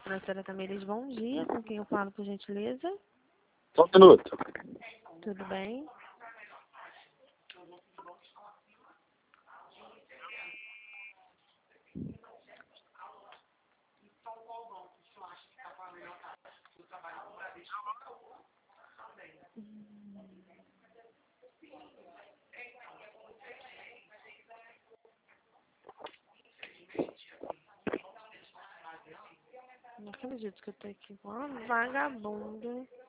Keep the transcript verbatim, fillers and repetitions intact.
Financeira Tamires, bom dia. Com quem eu falo, por gentileza? Só um minuto. Tudo bem? Não acredito que eu tô aqui com uma vagabunda.